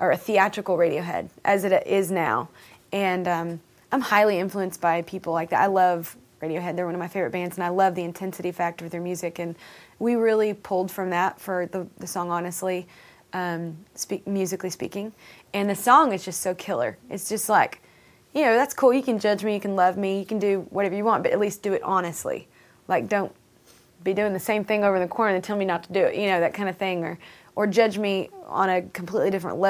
or a theatrical Radiohead as it is now. And I'm highly influenced by people like that. I love Radiohead. They're one of my favorite bands, and I love the intensity factor of their music. And we really pulled from that for the song Honestly, musically speaking. And the song is just so killer. It's just like, you know, that's cool. You can judge me. You can love me. You can do whatever you want, but at least do it honestly. Like, don't be doing the same thing over in the corner and tell me not to do it, you know, that kind of thing. Or judge me on a completely different level.